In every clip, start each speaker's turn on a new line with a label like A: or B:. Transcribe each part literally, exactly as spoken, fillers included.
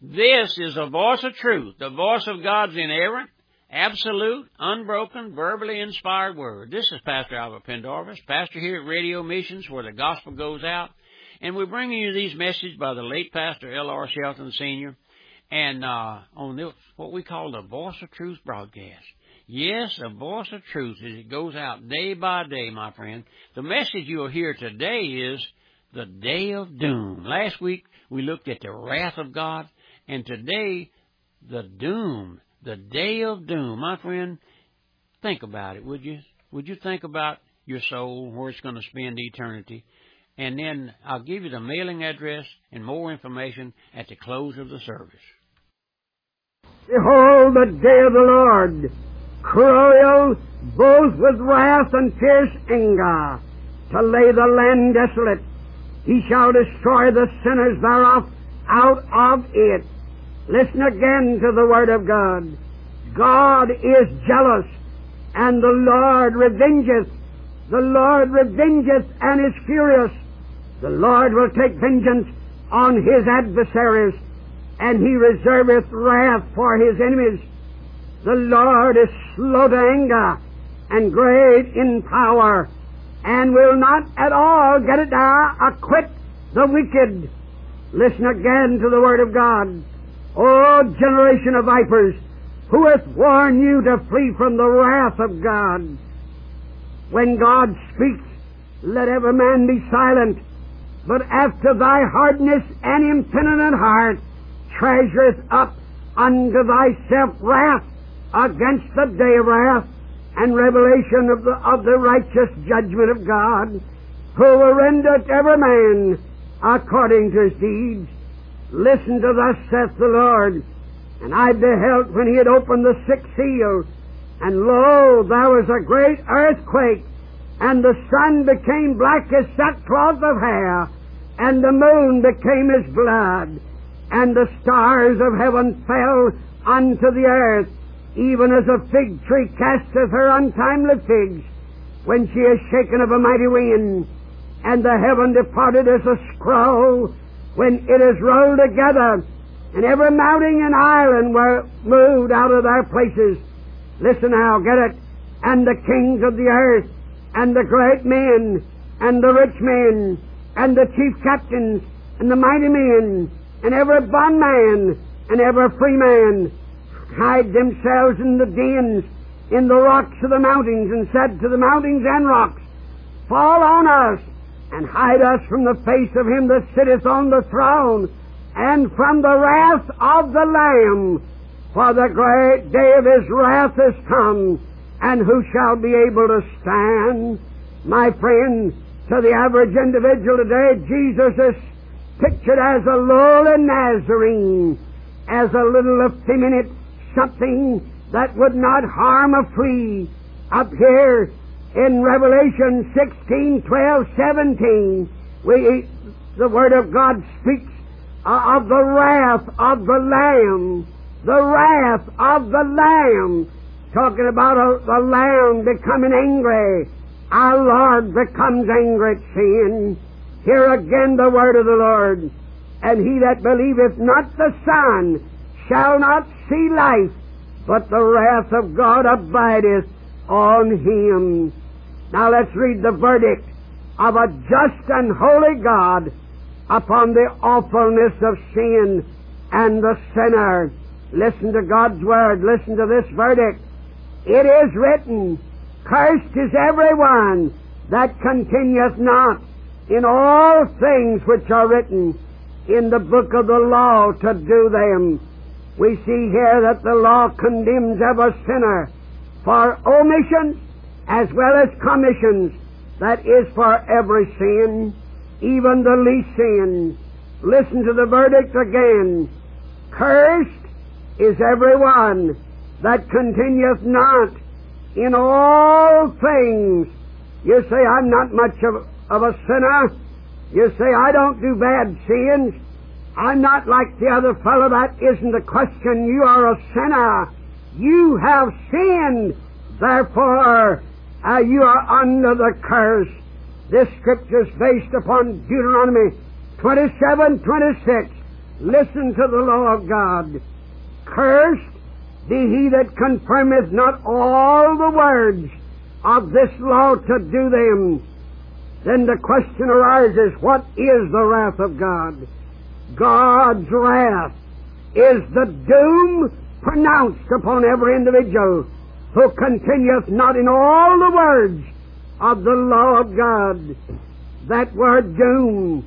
A: This is the voice of truth, the voice of God's inerrant, absolute, unbroken, verbally inspired word. This is Pastor Albert Pendarvis, pastor here at Radio Missions, where the gospel goes out. And we're bringing you these messages by the late Pastor L R Shelton Senior And uh, on this, what we call the Voice of Truth broadcast. Yes, the Voice of Truth, as it goes out day by day, my friend. The message you'll hear today is the day of doom. Last week, we looked at the wrath of God. And today, the doom, the day of doom. My friend, think about it, would you? Would you think about your soul, where it's going to spend eternity? And then I'll give you the mailing address and more information at the close of the service.
B: Behold, the day of the Lord, cruel, both with wrath and fierce anger, to lay the land desolate. He shall destroy the sinners thereof out of it. Listen again to the word of God. God is jealous, and the Lord revengeth. The Lord revengeth and is furious. The Lord will take vengeance on his adversaries, and he reserveth wrath for his enemies. The Lord is slow to anger and great in power, and will not at all, get it now, acquit the wicked. Listen again to the word of God. O generation of vipers, who hath warned you to flee from the wrath of God? When God speaks, let every man be silent. But after thy hardness and impenitent heart treasureth up unto thyself wrath against the day of wrath and revelation of the, of the righteous judgment of God, who will render to every man according to his deeds. Listen to thus saith the Lord. And I beheld when he had opened the sixth seal, and lo, there was a great earthquake, and the sun became black as sackcloth of hair, and the moon became as blood, and the stars of heaven fell unto the earth, even as a fig tree casteth her untimely figs, when she is shaken of a mighty wind. And the heaven departed as a scroll, when it is rolled together, and every mountain and island were moved out of their places. Listen now, get it. And the kings of the earth, and the great men, and the rich men, and the chief captains, and the mighty men, and every bondman, and every free man, hide themselves in the dens, in the rocks of the mountains, and said to the mountains and rocks, fall on us, and hide us from the face of him that sitteth on the throne, and from the wrath of the Lamb. For the great day of his wrath is come, and who shall be able to stand? My friend, to the average individual today, Jesus is pictured as a lowly Nazarene, as a little effeminate something that would not harm a flea. Up here, in Revelation sixteen, twelve, seventeen, we, the Word of God speaks uh, of the wrath of the Lamb. The wrath of the Lamb. Talking about uh, the Lamb becoming angry. Our Lord becomes angry at sin. Hear again the word of the Lord. And he that believeth not the Son shall not see life, but the wrath of God abideth on him. Now let's read the verdict of a just and holy God upon the awfulness of sin and the sinner. Listen to God's word. Listen to this verdict. It is written, cursed is every one that continueth not in all things which are written in the book of the law to do them. We see here that the law condemns every sinner for omissions as well as commissions, that is for every sin, even the least sin. Listen to the verdict again. Cursed is every one that continueth not in all things. You say, I'm not much of, of a sinner. You say, I don't do bad sins. I'm not like the other fellow. That isn't the question. You are a sinner. You have sinned. Therefore, uh, you are under the curse. This scripture is based upon Deuteronomy twenty-seven, twenty-six. Listen to the law of God. Cursed be he that confirmeth not all the words of this law to do them. Then the question arises, what is the wrath of God? God's wrath is the doom pronounced upon every individual who continueth not in all the words of the law of God. That word doom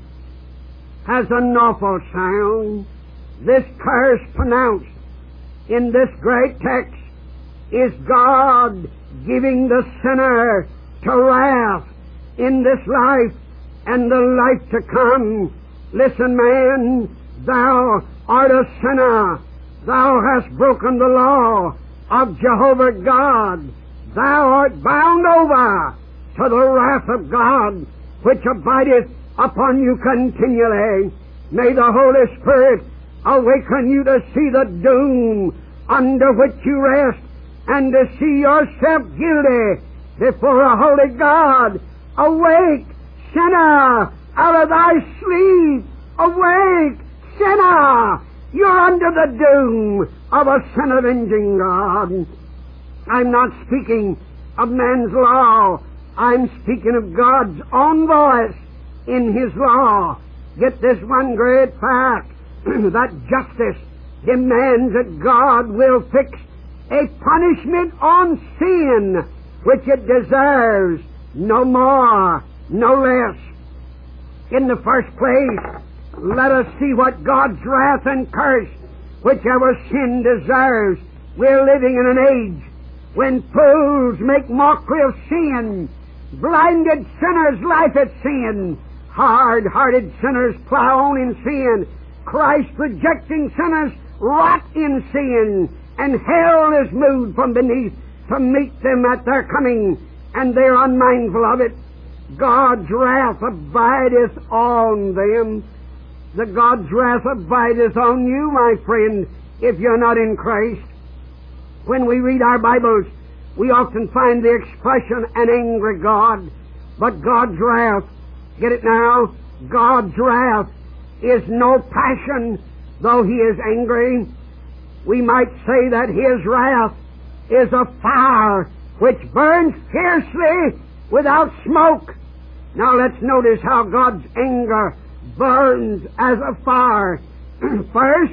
B: has an awful sound. This curse pronounced in this great text is God giving the sinner to wrath in this life and the life to come. Listen, man, thou art a sinner. Thou hast broken the law of Jehovah God. Thou art bound over to the wrath of God, which abideth upon you continually. May the Holy Spirit awaken you to see the doom under which you rest, and to see yourself guilty before a holy God. Awake, sinner, out of thy sleep. Awake, sinner. You're under the doom of a sin-avenging God. I'm not speaking of man's law. I'm speaking of God's own voice in His law. Get this one great fact, that justice demands that God will fix a punishment on sin which it deserves, no more, no less. In the first place, let us see what God's wrath and curse, whichever sin deserves. We're living in an age when fools make mockery of sin, blinded sinners laugh at sin, hard-hearted sinners plow on in sin, Christ-rejecting sinners rot in sin, and hell is moved from beneath to meet them at their coming, and they're unmindful of it. God's wrath abideth on them. The God's wrath abideth on you, my friend, if you're not in Christ. When we read our Bibles, we often find the expression, an angry God. But God's wrath, get it now? God's wrath is no passion, though He is angry. We might say that His wrath is a fire which burns fiercely without smoke. Now let's notice how God's anger burns as a fire. First,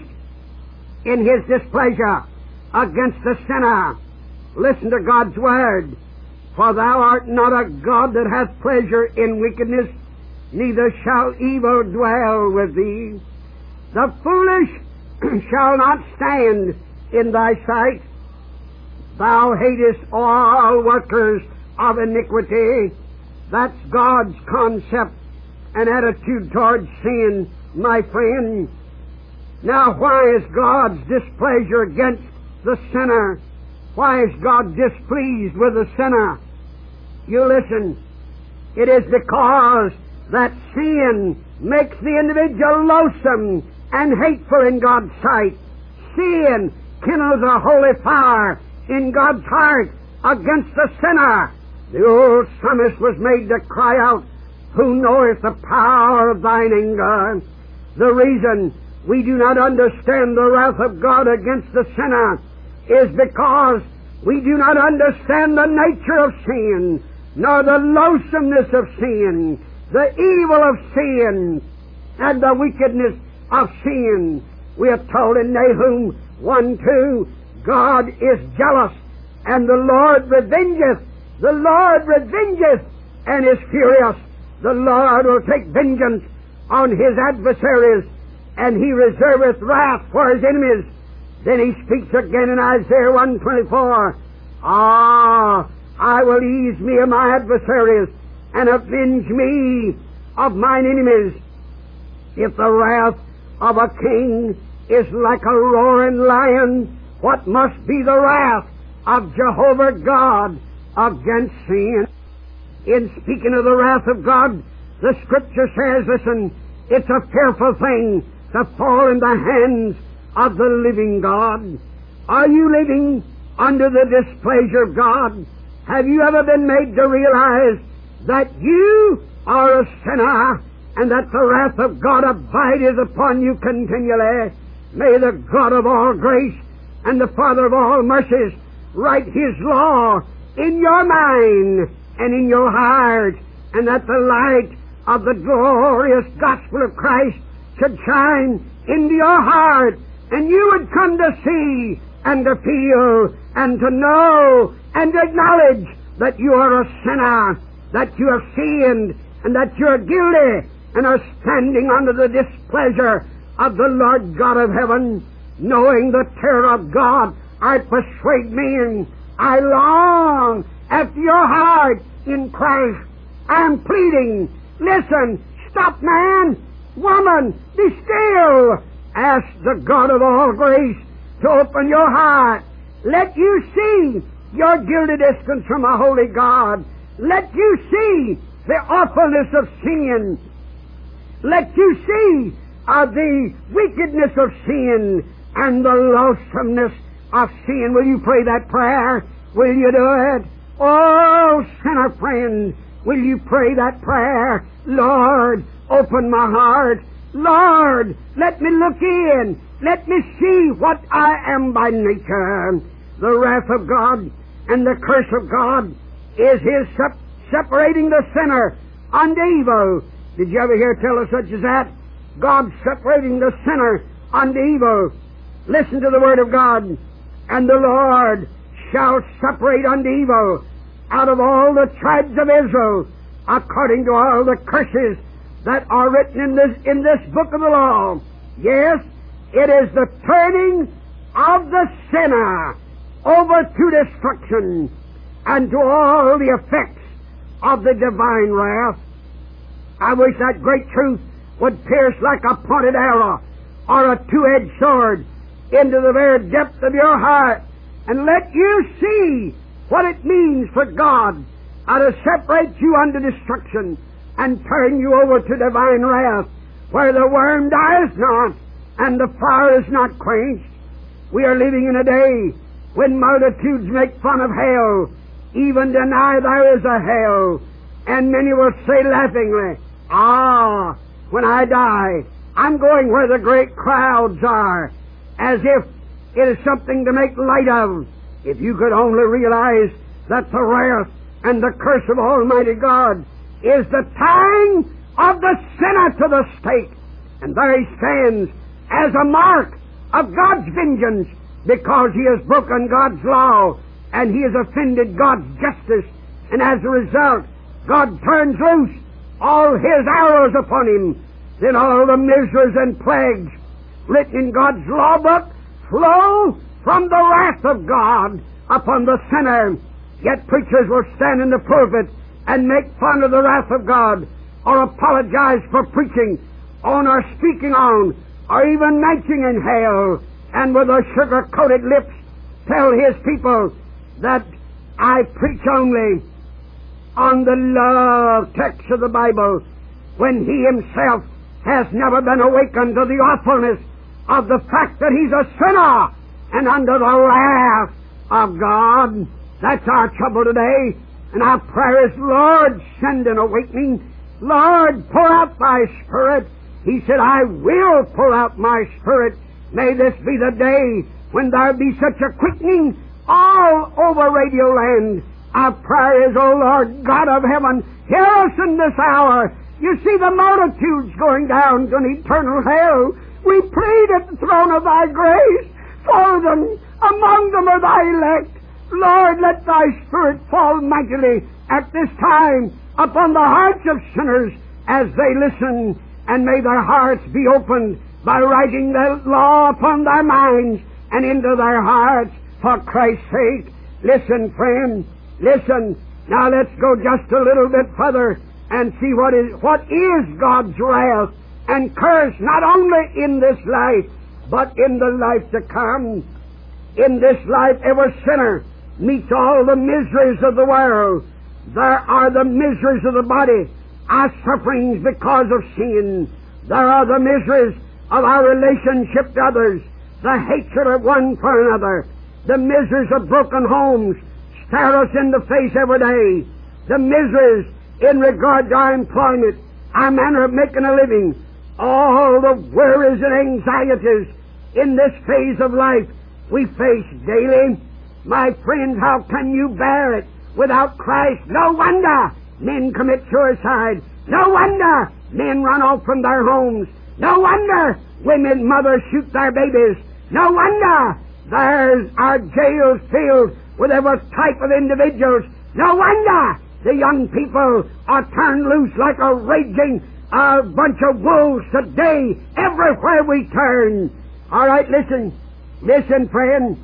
B: in His displeasure against the sinner. Listen to God's word. For thou art not a God that hath pleasure in wickedness, neither shall evil dwell with thee. The foolish shall not stand in thy sight. Thou hatest all workers of iniquity. That's God's concept and attitude towards sin, my friend. Now, why is God's displeasure against the sinner? Why is God displeased with the sinner? You listen. It is because that sin makes the individual loathsome and hateful in God's sight. Sin kindles a holy fire in God's heart against the sinner. The old psalmist was made to cry out, who knoweth the power of thine anger? The reason we do not understand the wrath of God against the sinner is because we do not understand the nature of sin, nor the loathsomeness of sin, the evil of sin, and the wickedness of sin. We are told in Nahum one two, God is jealous, and the Lord revengeth. The Lord revengeth, and is furious. The Lord will take vengeance on His adversaries, and He reserveth wrath for His enemies. Then He speaks again in Isaiah one twenty-four, Ah, I will ease me of my adversaries, and avenge me of mine enemies. If the wrath of a king is like a roaring lion, what must be the wrath of Jehovah God against sin? In speaking of the wrath of God, the Scripture says, listen, it's a fearful thing to fall in the hands of the living God. Are you living under the displeasure of God? Have you ever been made to realize that you are a sinner and that the wrath of God abideth upon you continually. May the God of all grace and the Father of all mercies write His law in your mind and in your heart, and that the light of the glorious gospel of Christ should shine into your heart, and you would come to see and to feel and to know and to acknowledge that you are a sinner, that you have sinned, and that you are guilty and are standing under the displeasure of the Lord God of heaven. Knowing the terror of God, I persuade me, and I long after your heart in Christ. I am pleading. Listen, stop, man, woman, be still. Ask the God of all grace to open your heart. Let you see your guilty distance from a holy God. Let you see the awfulness of sin. Let you see uh, the wickedness of sin and the loathsomeness of sin. Will you pray that prayer? Will you do it? Oh, sinner friend, will you pray that prayer? Lord, open my heart. Lord, let me look in. Let me see what I am by nature. The wrath of God and the curse of God is His sep- separating the sinner unto evil. Did you ever hear tell of such as that? God separating the sinner unto evil. Listen to the word of God. And the Lord shall separate unto evil out of all the tribes of Israel, according to all the curses that are written in this, in this book of the law. Yes, it is the turning of the sinner over to destruction and to all the effects of the divine wrath. I wish that great truth would pierce like a pointed arrow or a two-edged sword into the very depth of your heart, and let you see what it means for God uh, to separate you unto destruction and turn you over to divine wrath, where the worm dies not and the fire is not quenched. We are living in a day when multitudes make fun of hell, even deny there is a hell, and many will say laughingly, ah, when I die, I'm going where the great crowds are, as if it is something to make light of. If you could only realize that the wrath and the curse of Almighty God is the tying of the sinner to the stake, and there he stands as a mark of God's vengeance, because he has broken God's law and he has offended God's justice, and as a result God turns loose all His arrows upon him. Then all the miseries and plagues written in God's law book flow from the wrath of God upon the sinner. Yet preachers will stand in the pulpit and make fun of the wrath of God, or apologize for preaching on or speaking on, or even mentioning hell, and with their sugar-coated lips tell His people that I preach only on the love text of the Bible, when He Himself has never been awakened to the awfulness of the fact that He's a sinner and under the wrath of God. That's our trouble today. And our prayer is, Lord, send an awakening. Lord, pour out Thy Spirit. He said, I will pour out My Spirit. May this be the day when there be such a quickening all over Radio Land. Our prayer is, O Lord God of heaven, hear us in this hour. You see the multitudes going down to an eternal hell. We plead at the throne of Thy grace for them. Among them are Thy elect. Lord, let Thy Spirit fall mightily at this time upon the hearts of sinners as they listen, and may their hearts be opened by writing the law upon their minds and into their hearts for Christ's sake. Listen, friend, listen. Now let's go just a little bit further and see what is what is God's wrath and curse, not only in this life, but in the life to come. In this life, every sinner meets all the miseries of the world. There are the miseries of the body, our sufferings because of sin. There are the miseries of our relationship to others, the hatred of one for another, the miseries of broken homes stare us in the face every day, the miseries in regard to our employment our manner of making a living, all the worries and anxieties in this phase of life we face daily. My friends, how can you bear it without Christ? No wonder men commit suicide. No wonder men run off from their homes. No wonder women, mothers shoot their babies. No wonder there's our jails filled with every type of individuals. No wonder the young people are turned loose like a raging a bunch of wolves today everywhere we turn. All right, listen. Listen, friend.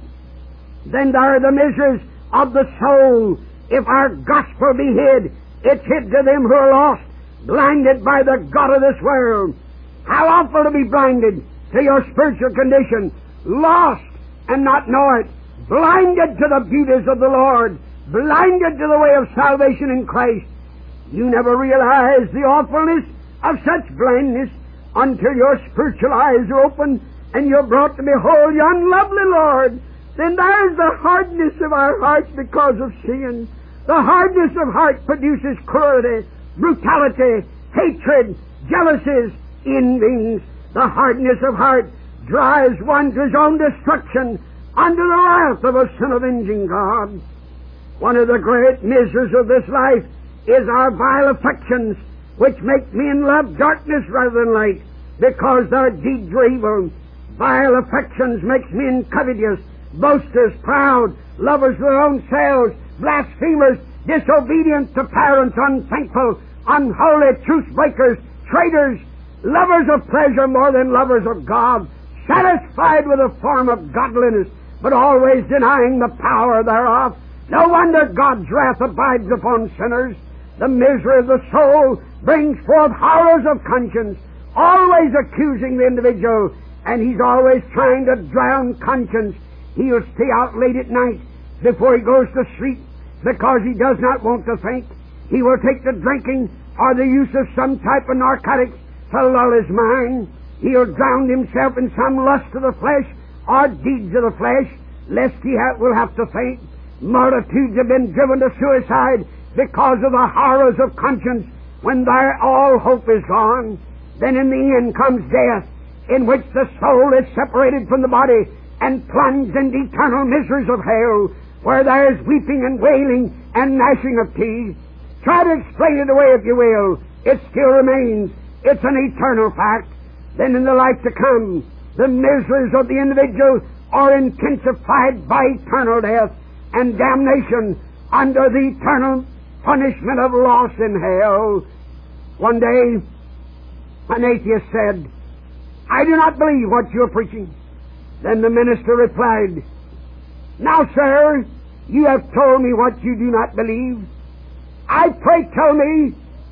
B: Then there are the miseries of the soul. If our gospel be hid, it's hid to them who are lost, blinded by the god of this world. How awful to be blinded to your spiritual condition, lost and not know it, blinded to the beauties of the Lord, blinded to the way of salvation in Christ. You never realize the awfulness of such blindness until your spiritual eyes are opened and you're brought to behold the unlovely Lord. Then there's the hardness of our hearts because of sin. The hardness of heart produces cruelty, brutality, hatred, jealousies, envyings. The hardness of heart drives one to his own destruction under the wrath of a sin-avenging God. One of the great miseries of this life is our vile affections, which make men love darkness rather than light, because their deeds are evil. Vile affections makes men covetous, boasters, proud, lovers of their own selves, blasphemers, disobedient to parents, unthankful, unholy, truce breakers, traitors, lovers of pleasure more than lovers of God, satisfied with a form of godliness, but always denying the power thereof. No wonder God's wrath abides upon sinners. The misery of the soul brings forth horrors of conscience, always accusing the individual, and he's always trying to drown conscience. He'll stay out late at night before he goes to sleep because he does not want to think. He will take to drinking or the use of some type of narcotics to lull his mind. He'll drown himself in some lust of the flesh or deeds of the flesh, lest he ha- will have to think. Multitudes have been driven to suicide because of the horrors of conscience when their all hope is gone. Then in the end comes death, in which the soul is separated from the body and plunged into eternal miseries of hell, where there is weeping and wailing and gnashing of teeth. Try to explain it away if you will. It still remains. It's an eternal fact. Then in the life to come, the miseries of the individual are intensified by eternal death and damnation under the eternal punishment of loss in hell. One day, an atheist said, "I do not believe what you're preaching." Then the minister replied, "Now, sir, you have told me what you do not believe. I pray tell me,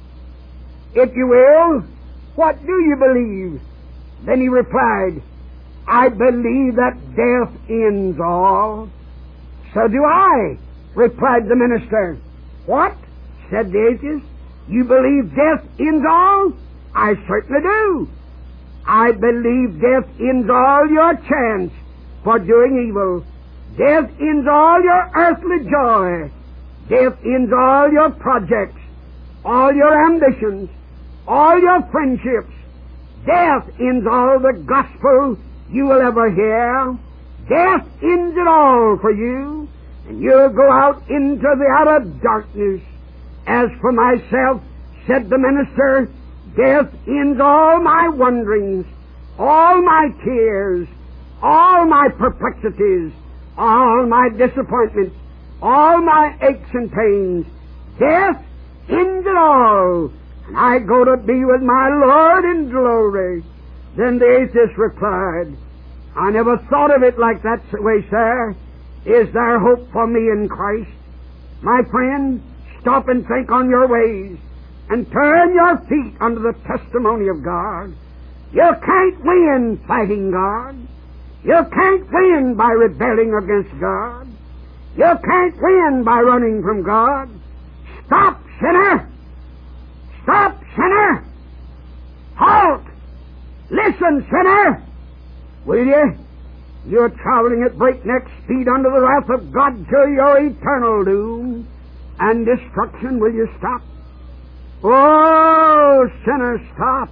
B: if you will, what do you believe?" Then he replied, "I believe that death ends all." "So do I," replied the minister. "What?" said the atheist. "You believe death ends all?" "I certainly do." "I believe death ends all your chance for doing evil. Death ends all your earthly joy. Death ends all your projects, all your ambitions, all your friendships. Death ends all the gospel you will ever hear. Death ends it all for you, and you'll go out into the outer darkness. As for myself," said the minister, "death ends all my wonderings, all my tears, all my perplexities, all my disappointments, all my aches and pains. Death ends it all, and I go to be with my Lord in glory." Then the atheist replied, "I never thought of it like that way, sir. Is there hope for me in Christ?" My friend, stop and think on your ways, and turn your feet under the testimony of God. You can't win fighting God. You can't win by rebelling against God. You can't win by running from God. Stop, sinner! Stop, sinner! Halt! Listen, sinner! Will you? You're traveling at breakneck speed under the wrath of God to your eternal doom and destruction. Will you stop? Oh, sinners, stop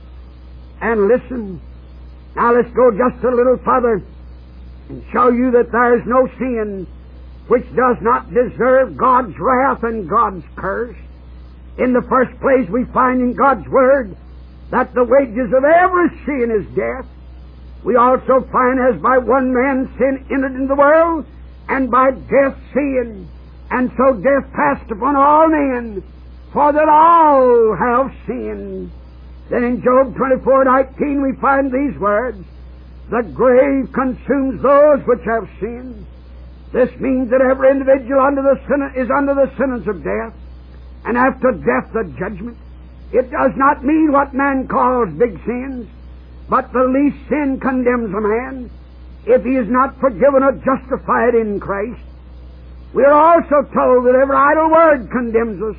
B: and listen. Now let's go just a little further and show you that there is no sin which does not deserve God's wrath and God's curse. In the first place, we find in God's Word that the wages of every sin is death. We also find as by one man sin entered into the world, and by death sin, and so death passed upon all men, for that all have sinned. Then in Job twenty-four nineteen we find these words, the grave consumes those which have sinned. This means that every individual under the sin- is under the sentence of death, and after death the judgment. It does not mean what man calls big sins, but the least sin condemns a man if he is not forgiven or justified in Christ. We are also told that every idle word condemns us,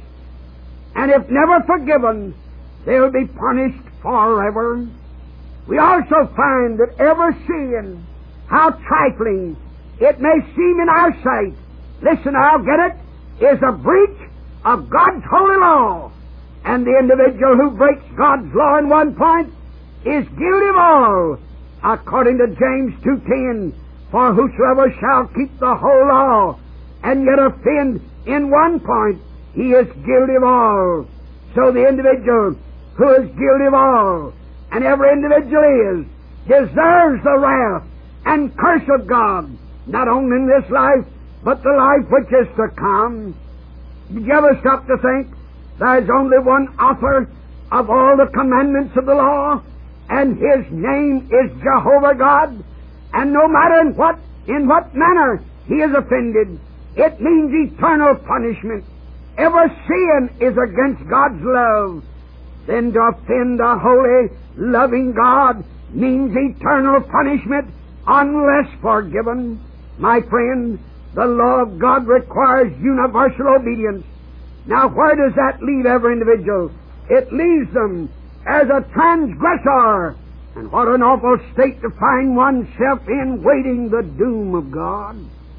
B: and if never forgiven, they will be punished forever. We also find that every sin, how trifling it may seem in our sight, listen, I'll get it, is a breach of God's holy law. And the individual who breaks God's law in one point is guilty of all, according to James two ten. For whosoever shall keep the whole law and yet offend in one point, he is guilty of all. So the individual who is guilty of all, and every individual is, deserves the wrath and curse of God, not only in this life, but the life which is to come. Did you ever stop to think there's only one author of all the commandments of the law, and His name is Jehovah God? And no matter in what, in what manner He is offended, it means eternal punishment. Every sin is against God's love. Then to offend a holy, loving God means eternal punishment unless forgiven. My friend, the law of God requires universal obedience. Now, where does that leave every individual? It leaves them as a transgressor. And what an awful state to find oneself in, waiting the doom of God.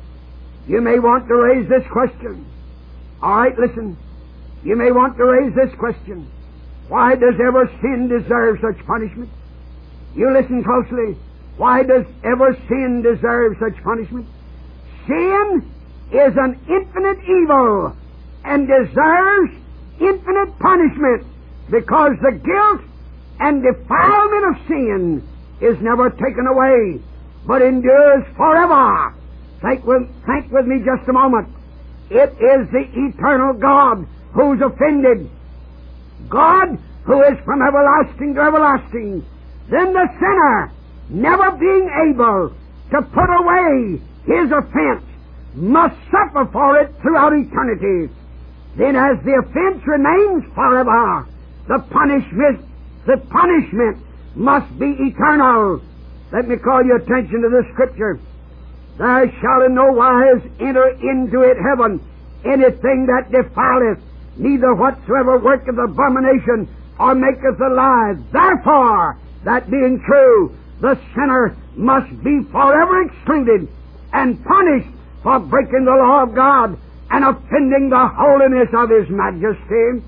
B: You may want to raise this question. All right, listen. You may want to raise this question. Why does every sin deserve such punishment? You listen closely. Why does every sin deserve such punishment? Sin is an infinite evil and deserves infinite punishment, because the guilt and defilement of sin is never taken away, but endures forever. Think with, think with me just a moment. It is the eternal God who's offended. God who is from everlasting to everlasting. Then the sinner, never being able to put away his offense, must suffer for it throughout eternity. Then as the offense remains forever, the punishment, the punishment must be eternal. Let me call your attention to this scripture. Thou shalt in no wise enter into it heaven anything that defileth, neither whatsoever worketh abomination or maketh a lie. Therefore, that being true, the sinner must be forever excluded and punished for breaking the law of God and offending the holiness of His majesty.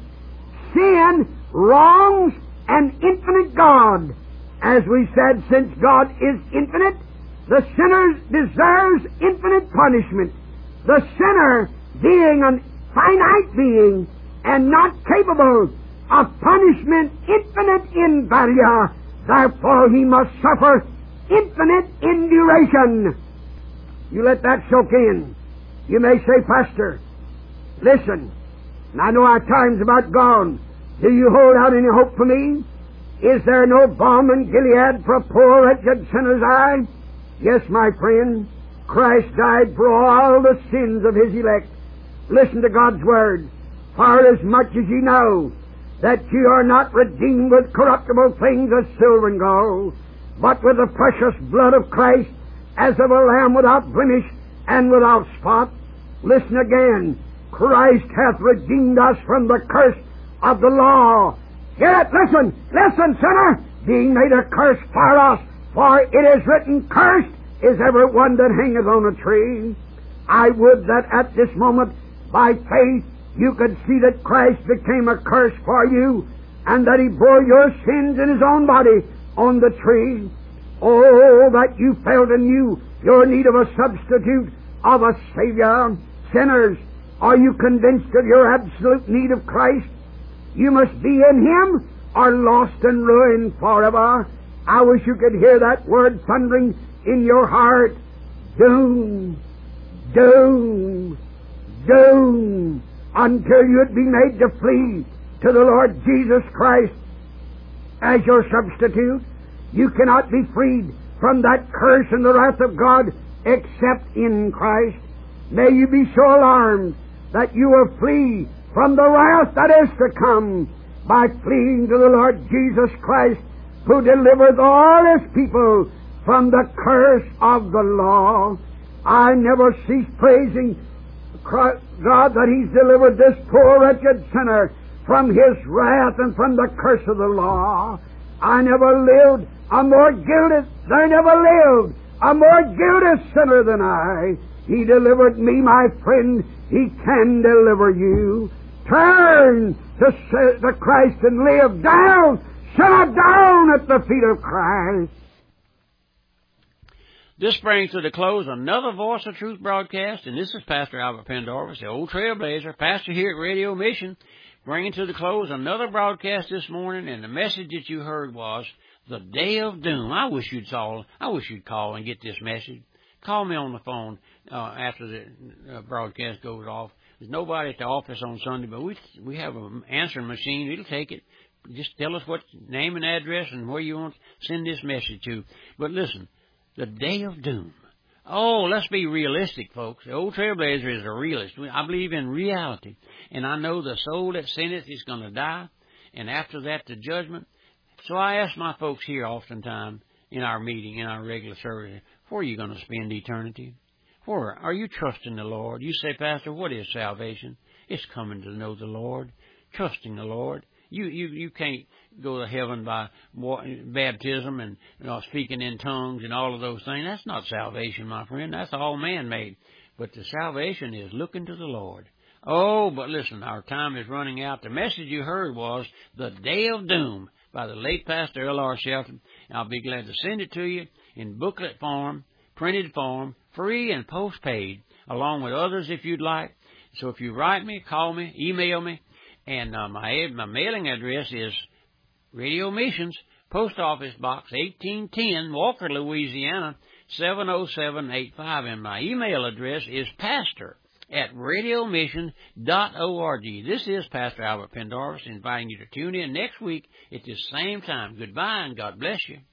B: Sin wrongs an infinite God. As we said, since God is infinite, the sinner deserves infinite punishment. The sinner, being a finite being and not capable of punishment infinite in value, therefore he must suffer infinite in duration. You let that soak in. You may say, Pastor, listen, and I know our time's about gone. Do you hold out any hope for me? Is there no balm in Gilead for a poor wretched sinner's eye? Yes, my friend, Christ died for all the sins of His elect. Listen to God's Word. For as much as ye know that ye are not redeemed with corruptible things as silver and gold, but with the precious blood of Christ, as of a lamb without blemish and without spot. Listen again. Christ hath redeemed us from the curse of the law. Hear it, listen, listen, sinner, being made a curse for us, for it is written, cursed is every one that hangeth on a tree. I would that at this moment, by faith, you could see that Christ became a curse for you and that He bore your sins in His own body on the tree. Oh, that you felt and knew your need of a substitute, of a Savior. Sinners, are you convinced of your absolute need of Christ? You must be in Him or lost and ruined forever. I wish you could hear that word thundering in your heart. Doom, doom, doom, until you'd be made to flee to the Lord Jesus Christ as your substitute. You cannot be freed from that curse and the wrath of God except in Christ. May you be so alarmed that you will flee from the wrath that is to come by fleeing to the Lord Jesus Christ, who delivered all His people from the curse of the law. I never cease praising God that He's delivered this poor wretched sinner from His wrath and from the curse of the law. I never lived a more guilty, there never lived a more guilty sinner than I. He delivered me, my friend. He can deliver you. Turn to, to Christ and live. Down, sit down at the feet of Christ.
A: This brings to the close another Voice of Truth broadcast, and this is Pastor Albert Pendarvis, the old trailblazer, pastor here at Radio Mission, bringing to the close another broadcast this morning, and the message that you heard was the Day of Doom. I wish you'd call, I wish you'd call and get this message. Call me on the phone uh, after the uh, broadcast goes off. There's nobody at the office on Sunday, but we we have an answering machine. It'll take it. Just tell us what name and address and where you want to send this message to. But listen, the Day of Doom. Oh, let's be realistic, folks. The old trailblazer is a realist. I believe in reality. And I know the soul that sinneth is going to die, and after that, the judgment. So I ask my folks here oftentimes in our meeting, in our regular service, where are you going to spend eternity? Where are you trusting the Lord? You say, Pastor, what is salvation? It's coming to know the Lord, trusting the Lord. You you you can't go to heaven by baptism and you know, speaking in tongues and all of those things. That's not salvation, my friend. That's all man-made. But the salvation is looking to the Lord. Oh, but listen, our time is running out. The message you heard was The Day of Doom by the late Pastor L R Shelton. I'll be glad to send it to you in booklet form, printed form, free and postpaid, along with others if you'd like. So if you write me, call me, email me, and uh, my my mailing address is Radio Missions, Post Office Box eighteen ten, Walker, Louisiana, seven oh seven eight five, and my email address is pastor at radio mission dot org. This is Pastor Albert Pendarvis inviting you to tune in next week at this same time. Goodbye and God bless you.